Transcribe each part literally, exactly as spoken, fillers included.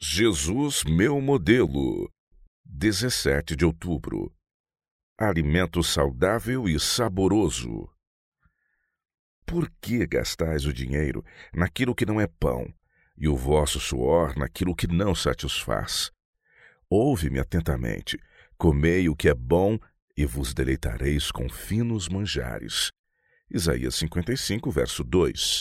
Jesus, meu modelo. dezessete de outubro. Alimento saudável e saboroso. Por que gastais o dinheiro naquilo que não é pão, e o vosso suor naquilo que não satisfaz? Ouve-me atentamente, comei o que é bom e vos deleitareis com finos manjares. Isaías cinquenta e cinco, verso dois.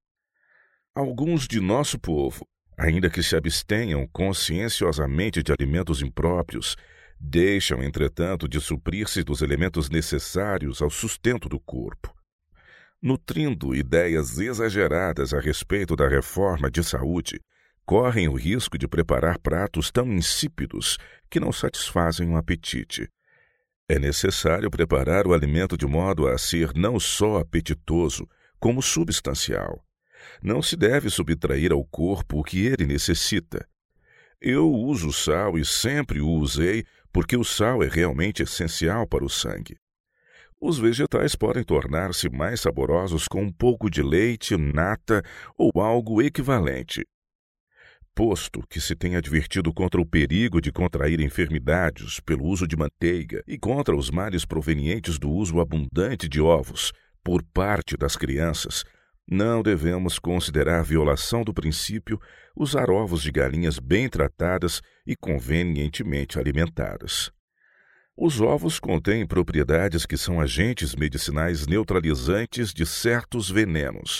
Alguns de nosso povo, ainda que se abstenham conscienciosamente de alimentos impróprios, deixam, entretanto, de suprir-se dos elementos necessários ao sustento do corpo. Nutrindo ideias exageradas a respeito da reforma de saúde, correm o risco de preparar pratos tão insípidos que não satisfazem o apetite. É necessário preparar o alimento de modo a ser não só apetitoso, como substancial. Não se deve subtrair ao corpo o que ele necessita. Eu uso sal e sempre o usei porque o sal é realmente essencial para o sangue. Os vegetais podem tornar-se mais saborosos com um pouco de leite, nata ou algo equivalente. Posto que se tem advertido contra o perigo de contrair enfermidades pelo uso de manteiga e contra os males provenientes do uso abundante de ovos por parte das crianças, não devemos considerar violação do princípio usar ovos de galinhas bem tratadas e convenientemente alimentadas. Os ovos contêm propriedades que são agentes medicinais neutralizantes de certos venenos.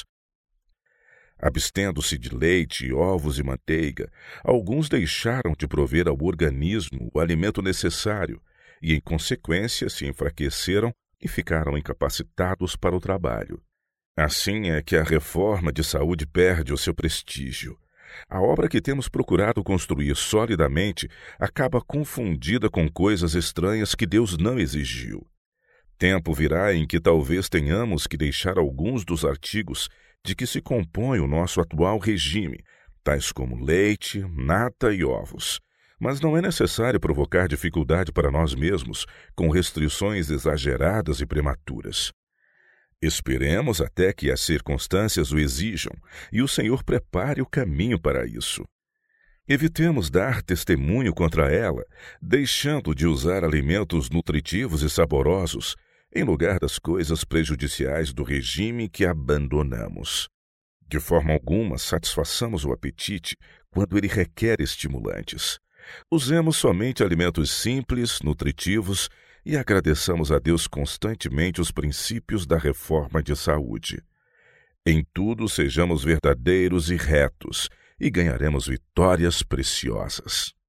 Abstendo-se de leite, ovos e manteiga, alguns deixaram de prover ao organismo o alimento necessário e, em consequência, se enfraqueceram e ficaram incapacitados para o trabalho. Assim é que a reforma de saúde perde o seu prestígio. A obra que temos procurado construir solidamente acaba confundida com coisas estranhas que Deus não exigiu. Tempo virá em que talvez tenhamos que deixar alguns dos artigos de que se compõe o nosso atual regime, tais como leite, nata e ovos. Mas não é necessário provocar dificuldade para nós mesmos com restrições exageradas e prematuras. Esperemos até que as circunstâncias o exijam e o Senhor prepare o caminho para isso. Evitemos dar testemunho contra ela, deixando de usar alimentos nutritivos e saborosos em lugar das coisas prejudiciais do regime que abandonamos. De forma alguma, satisfaçamos o apetite quando ele requer estimulantes. Usemos somente alimentos simples, nutritivos e agradeçamos a Deus constantemente os princípios da reforma de saúde. Em tudo sejamos verdadeiros e retos e ganharemos vitórias preciosas.